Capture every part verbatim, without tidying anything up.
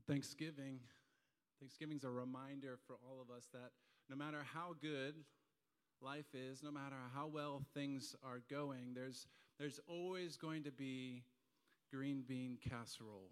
Thanksgiving, Thanksgiving's a reminder for all of us that no matter how good life is, no matter how well things are going, there's there's always going to be green bean casserole.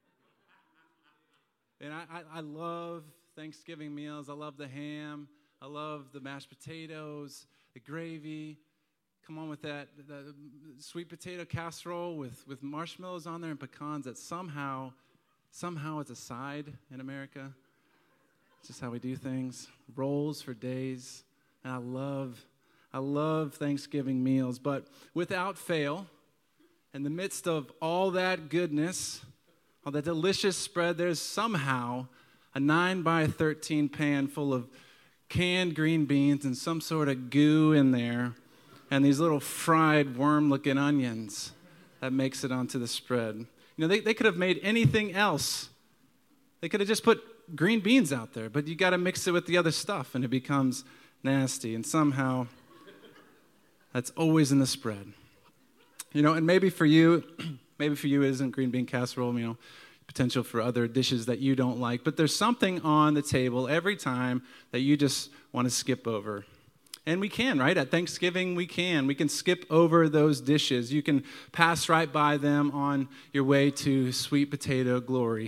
And I, I, I love Thanksgiving meals. I love the ham. I love the mashed potatoes, the gravy. Come on with that the sweet potato casserole with, with marshmallows on there and pecans that somehow, somehow it's a side in America. It's just how we do things. Rolls for days. And I love, I love Thanksgiving meals. But without fail, in the midst of all that goodness, all that delicious spread, there's somehow a nine by thirteen pan full of canned green beans and some sort of goo in there, and these little fried worm-looking onions that makes it onto the spread. You know, they, they could have made anything else. They could have just put green beans out there, but you got to mix it with the other stuff, and it becomes nasty. And somehow, that's always in the spread. You know, and maybe for you, maybe for you it isn't green bean casserole, you know, potential for other dishes that you don't like, but there's something on the table every time that you just want to skip over. And we can, right? At Thanksgiving, we can. We can skip over those dishes. You can pass right by them on your way to sweet potato glory.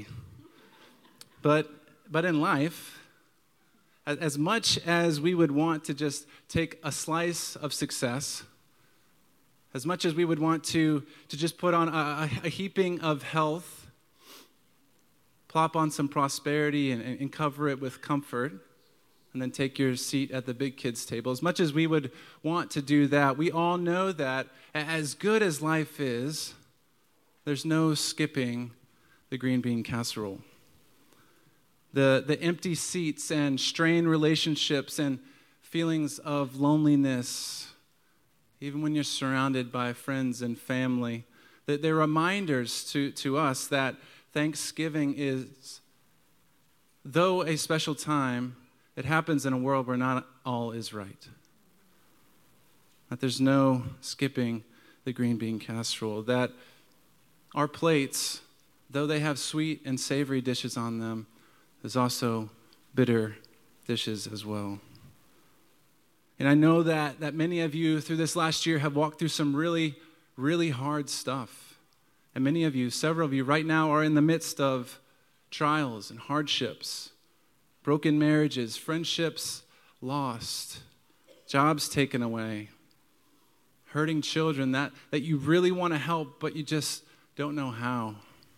But but in life, as much as we would want to just take a slice of success, as much as we would want to, to just put on a, a heaping of health, plop on some prosperity and, and cover it with comfort, and then take your seat at the big kids' table. As much as we would want to do that, we all know that as good as life is, there's no skipping the green bean casserole. The, the empty seats and strained relationships and feelings of loneliness, even when you're surrounded by friends and family, that they're reminders to, to us that Thanksgiving is, though a special time, it happens in a world where not all is right. That there's no skipping the green bean casserole. That our plates, though they have sweet and savory dishes on them, there's also bitter dishes as well. And I know that, that many of you through this last year have walked through some really, really hard stuff. And many of you, several of you right now are in the midst of trials and hardships, broken marriages, friendships lost, jobs taken away, hurting children that, that you really want to help, but you just don't know how.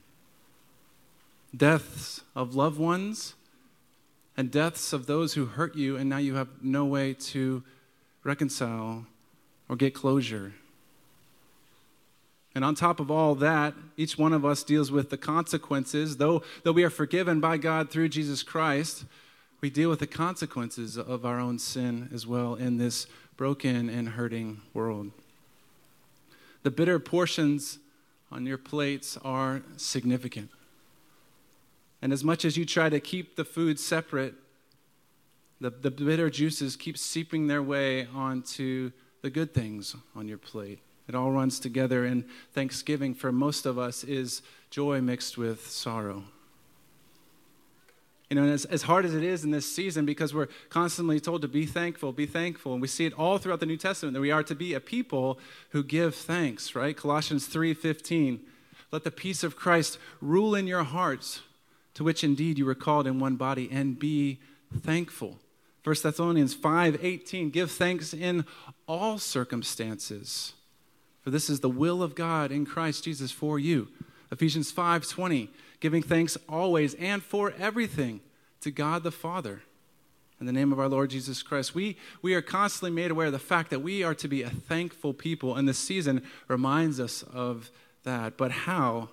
Deaths of loved ones and deaths of those who hurt you, and now you have no way to reconcile or get closure. And on top of all that, each one of us deals with the consequences. Though, though we are forgiven by God through Jesus Christ, we deal with the consequences of our own sin as well in this broken and hurting world. The bitter portions on your plates are significant. And as much as you try to keep the food separate, the, the bitter juices keep seeping their way onto the good things on your plate. It all runs together, and Thanksgiving for most of us is joy mixed with sorrow. You know, and as, as hard as it is in this season, because we're constantly told to be thankful, be thankful, and we see it all throughout the New Testament, that we are to be a people who give thanks, right? Colossians three fifteen, let the peace of Christ rule in your hearts, to which indeed you were called in one body, and be thankful. First Thessalonians five eighteen, give thanks in all circumstances, for this is the will of God in Christ Jesus for you. Ephesians five twenty, giving thanks always and for everything to God the Father in the name of our Lord Jesus Christ. We, we are constantly made aware of the fact that we are to be a thankful people, and this season reminds us of that. But how?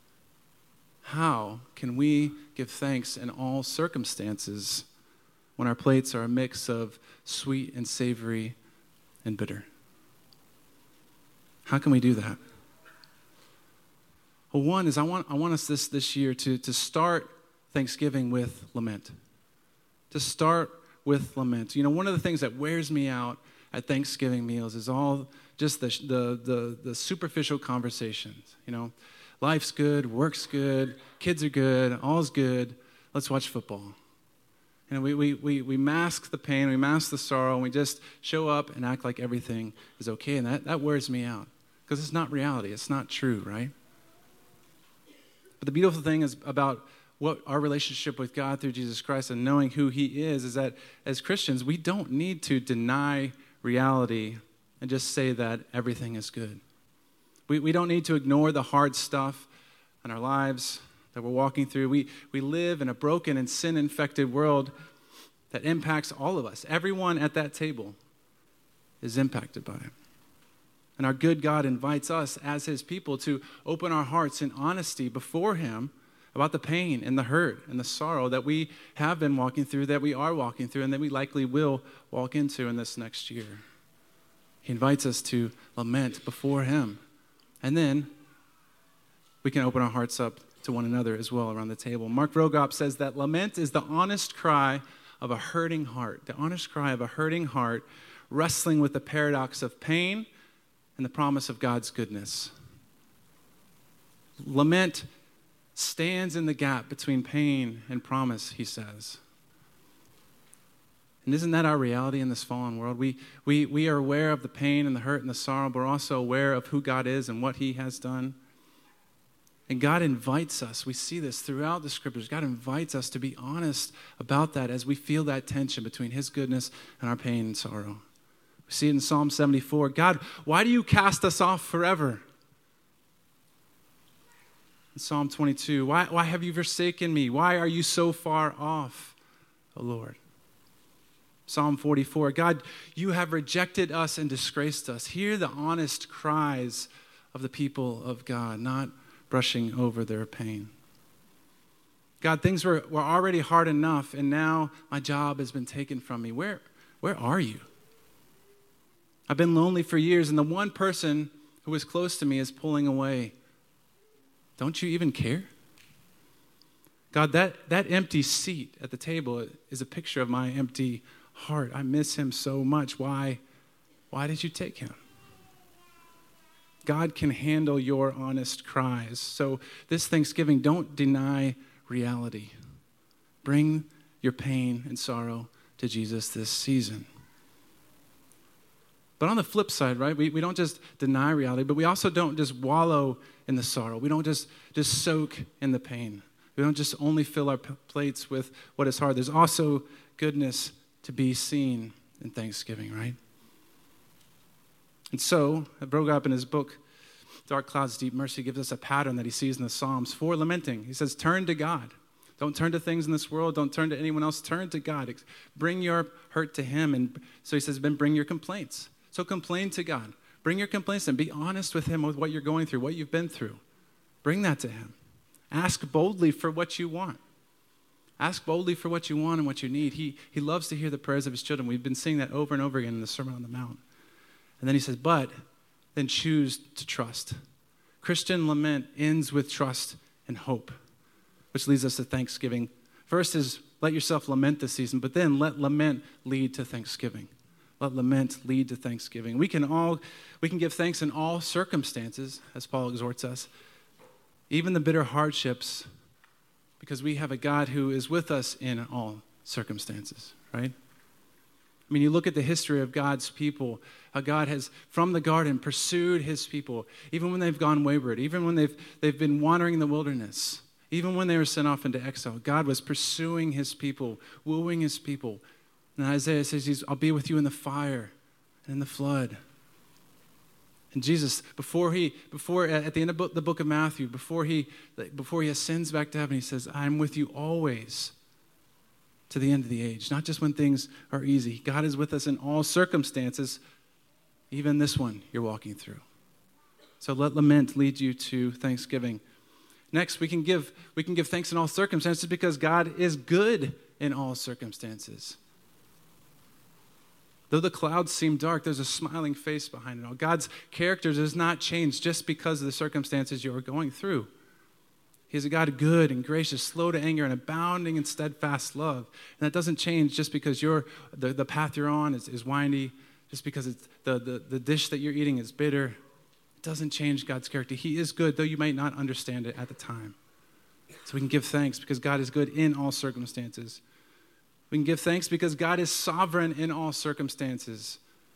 How can we give thanks in all circumstances when our plates are a mix of sweet and savory and bitter? How can we do that? Well, one is I want I want us this, this year to, to start Thanksgiving with lament. To start with lament. You know, one of the things that wears me out at Thanksgiving meals is all just the the the, the superficial conversations, you know. Life's good, work's good, kids are good, all's good. Let's watch football. And we, we, we, we mask the pain, we mask the sorrow, and we just show up and act like everything is okay. And that, that wears me out because it's not reality. It's not true, right? But the beautiful thing is about what our relationship with God through Jesus Christ and knowing who he is, is that as Christians, we don't need to deny reality and just say that everything is good. We, we don't need to ignore the hard stuff in our lives that we're walking through. We, we live in a broken and sin-infected world that impacts all of us. Everyone at that table is impacted by it. And our good God invites us as his people to open our hearts in honesty before him about the pain and the hurt and the sorrow that we have been walking through, that we are walking through, and that we likely will walk into in this next year. He invites us to lament before him. And then we can open our hearts up to one another as well around the table. Mark Rogop says that lament is the honest cry of a hurting heart, the honest cry of a hurting heart wrestling with the paradox of pain and the promise of God's goodness. Lament stands in the gap between pain and promise, he says. And isn't that our reality in this fallen world? We, we, we are aware of the pain and the hurt and the sorrow, but we're also aware of who God is and what he has done. And God invites us, we see this throughout the scriptures, God invites us to be honest about that as we feel that tension between his goodness and our pain and sorrow. We see it in Psalm seventy-four. God, why do you cast us off forever? In Psalm twenty-two, why, why have you forsaken me? Why are you so far off, O Lord? Psalm forty-four, God, you have rejected us and disgraced us. Hear the honest cries of the people of God, not brushing over their pain. God, things were, were already hard enough, and now my job has been taken from me. Where, where are you? I've been lonely for years, and the one person who was close to me is pulling away. Don't you even care? God, that, that empty seat at the table is a picture of my empty heart. I miss him so much. Why, why did you take him? God can handle your honest cries. So this Thanksgiving, don't deny reality. Bring your pain and sorrow to Jesus this season. But on the flip side, right, we, we don't just deny reality, but we also don't just wallow in the sorrow. We don't just, just soak in the pain. We don't just only fill our p- plates with what is hard. There's also goodness to be seen in Thanksgiving, right? And so, Rogop in his book, Dark Clouds, Deep Mercy, gives us a pattern that he sees in the Psalms for lamenting. He says, turn to God. Don't turn to things in this world. Don't turn to anyone else. Turn to God. Bring your hurt to him. And so he says, then bring your complaints. So complain to God. Bring your complaints and be honest with him with what you're going through, what you've been through. Bring that to him. Ask boldly for what you want. Ask boldly for what you want and what you need. He, he loves to hear the prayers of his children. We've been seeing that over and over again in the Sermon on the Mount. And then he says, but then choose to trust. Christian lament ends with trust and hope, which leads us to Thanksgiving. First is let yourself lament this season, but then let lament lead to Thanksgiving. Let lament lead to Thanksgiving. We can all, we can give thanks in all circumstances, as Paul exhorts us, even the bitter hardships, because we have a God who is with us in all circumstances, right? I mean, you look at the history of God's people, how God has, from the garden, pursued his people, even when they've gone wayward, even when they've, they've been wandering in the wilderness, even when they were sent off into exile. God was pursuing his people, wooing his people. And Isaiah says, he's, I'll be with you in the fire and in the flood. And Jesus, before he, before at the end of the book of Matthew, before he, before he ascends back to heaven, he says, I'm with you always to the end of the age, not just when things are easy. God is with us in all circumstances, even this one you're walking through. So let lament lead you to Thanksgiving. Next, we can give we can give thanks in all circumstances because God is good in all circumstances. Though the clouds seem dark, there's a smiling face behind it all. God's character does not change just because of the circumstances you are going through. He's a God good and gracious, slow to anger, and abounding in steadfast love. And that doesn't change just because you're, the, the path you're on is, is windy, just because it's the, the, the dish that you're eating is bitter. It doesn't change God's character. He is good, though you might not understand it at the time. So we can give thanks because God is good in all circumstances. We can give thanks because God is sovereign in all circumstances.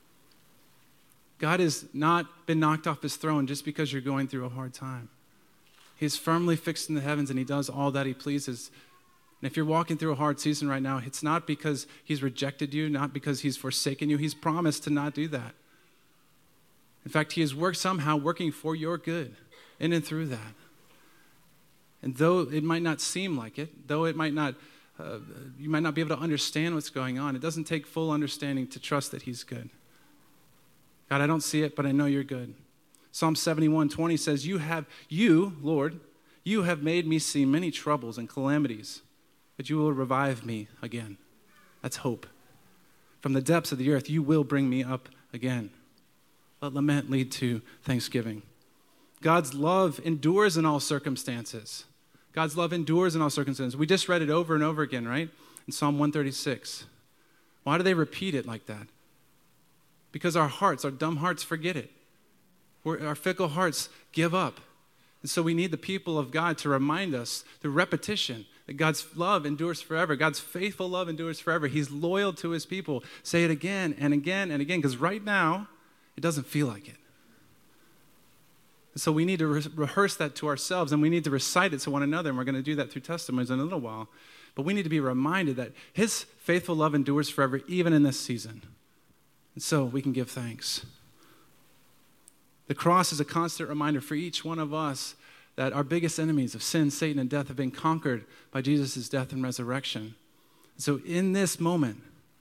God has not been knocked off his throne just because you're going through a hard time. He's firmly fixed in the heavens and he does all that he pleases. And if you're walking through a hard season right now, it's not because he's rejected you, not because he's forsaken you. He's promised to not do that. In fact, he has worked somehow working for your good in and through that. And though it might not seem like it, though it might not, uh, you might not be able to understand what's going on, it doesn't take full understanding to trust that he's good. God, I don't see it, but I know you're good. Psalm seventy-one twenty says, you have, you, Lord, you have made me see many troubles and calamities, but you will revive me again. That's hope. From the depths of the earth, you will bring me up again. Let lament lead to thanksgiving. God's love endures in all circumstances. God's love endures in all circumstances. We just read it over and over again, right? In Psalm one thirty-six. Why do they repeat it like that? Because our hearts, our dumb hearts, forget it. We're, our fickle hearts give up. And so we need the people of God to remind us through repetition that God's love endures forever. God's faithful love endures forever. He's loyal to his people. Say it again and again and again, because right now, it doesn't feel like it. And so we need to re- rehearse that to ourselves, and we need to recite it to one another, and we're going to do that through testimonies in a little while. But we need to be reminded that his faithful love endures forever, even in this season. And so we can give thanks. The cross is a constant reminder for each one of us that our biggest enemies of sin, Satan, and death have been conquered by Jesus' death and resurrection. So in this moment,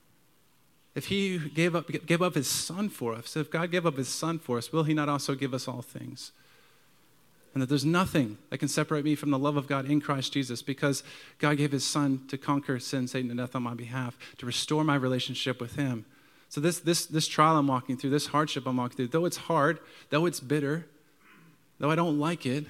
if he gave up, gave up his son for us, if God gave up his son for us, will he not also give us all things? And that there's nothing that can separate me from the love of God in Christ Jesus, because God gave his son to conquer sin, Satan, and death on my behalf, to restore my relationship with him. So this, this, this trial I'm walking through, this hardship I'm walking through, though it's hard, though it's bitter, though I don't like it,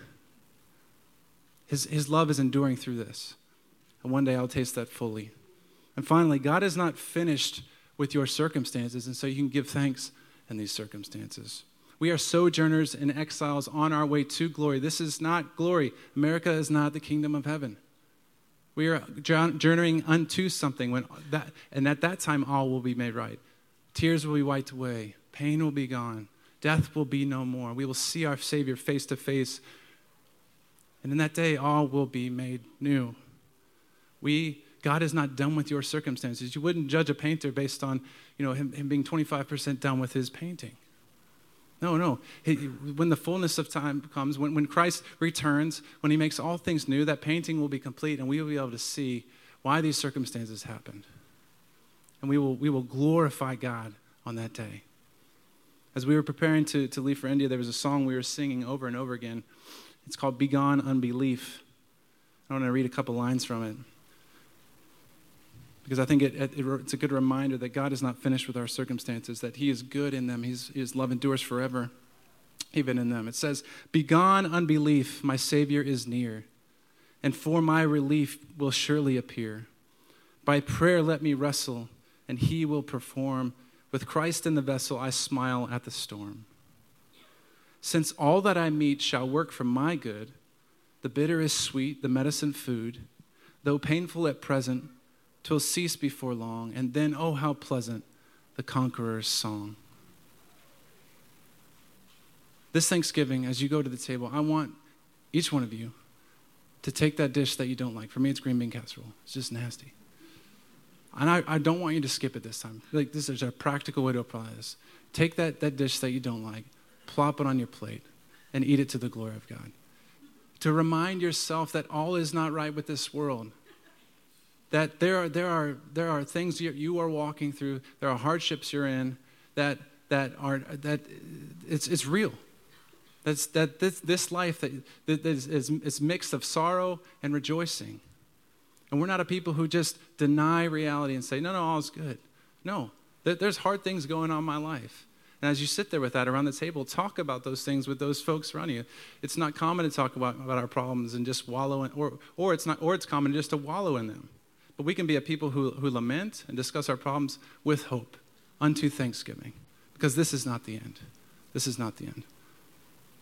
his, his love is enduring through this. And one day I'll taste that fully. And finally, God is not finished with your circumstances, and so you can give thanks in these circumstances. We are sojourners and exiles on our way to glory. This is not glory. America is not the kingdom of heaven. We are journeying unto something, when that, and at that time all will be made right. Tears will be wiped away. Pain will be gone. Death will be no more. We will see our Savior face to face. And in that day, all will be made new. We, God is not done with your circumstances. You wouldn't judge a painter based on, you know, him, him being twenty-five percent done with his painting. No, no. He, when the fullness of time comes, when, when Christ returns, when he makes all things new, that painting will be complete, and we will be able to see why these circumstances happened. And we will, we will glorify God on that day. As we were preparing to, to leave for India, there was a song we were singing over and over again. It's called Begone Unbelief. I want to read a couple lines from it, because I think it, it, it's a good reminder that God is not finished with our circumstances, that he is good in them. He's, his love endures forever, even in them. It says, begone unbelief, my Savior is near, and for my relief will surely appear. By prayer let me wrestle, and he will perform. With Christ in the vessel, I smile at the storm. Since all that I meet shall work for my good, the bitter is sweet, the medicine food, though painful at present, 'twill cease before long, and then, oh, how pleasant, the conqueror's song. This Thanksgiving, as you go to the table, I want each one of you to take that dish that you don't like. For me, it's green bean casserole. It's just nasty. And I, I don't want you to skip it this time. Like, this is a practical way to apply this. Take that, that dish that you don't like, plop it on your plate, and eat it to the glory of God. To remind yourself that all is not right with this world. That there are, there are, there are things you, you are walking through, there are hardships you're in, that, that are, that it's, it's real. That's, that this, this life that, that is, is, is mixed of sorrow and rejoicing. And we're not a people who just deny reality and say, no, no, all's good. No, there, there's hard things going on in my life. And as you sit there with that around the table, talk about those things with those folks around you. It's not common to talk about, about our problems and just wallow in, or, or it's not, or it's common just to wallow in them. But we can be a people who, who lament and discuss our problems with hope unto thanksgiving. Because this is not the end. This is not the end.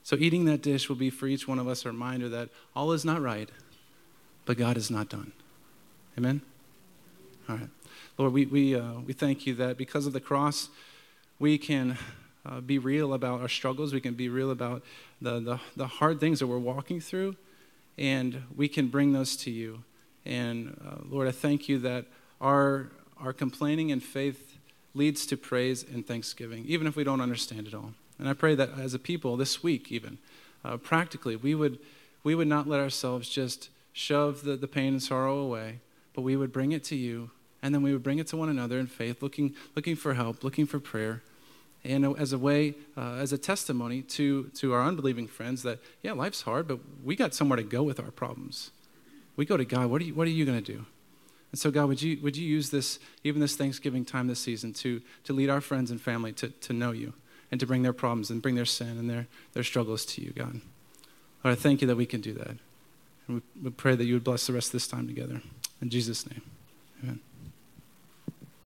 So eating that dish will be for each one of us a reminder that all is not right, but God is not done. Amen? All right. Lord, we, we, uh, we thank you that because of the cross, we can uh, be real about our struggles. We can be real about the, the, the hard things that we're walking through, and we can bring those to you. And uh, Lord, I thank you that our, our complaining and faith leads to praise and thanksgiving, even if we don't understand it all. And I pray that as a people this week even, uh, practically, we would, we would not let ourselves just shove the, the pain and sorrow away, but we would bring it to you, and then we would bring it to one another in faith, looking, looking for help, looking for prayer, and as a way, uh, as a testimony to, to our unbelieving friends that, yeah, life's hard, but we got somewhere to go with our problems. We go to God. What are you, what are you going to do? And so, God, would you, would you use this, even this Thanksgiving time this season, to, to lead our friends and family to, to know you and to bring their problems and bring their sin and their, their struggles to you, God. Lord, I thank you that we can do that. And we, we pray that you would bless the rest of this time together. In Jesus' name, amen.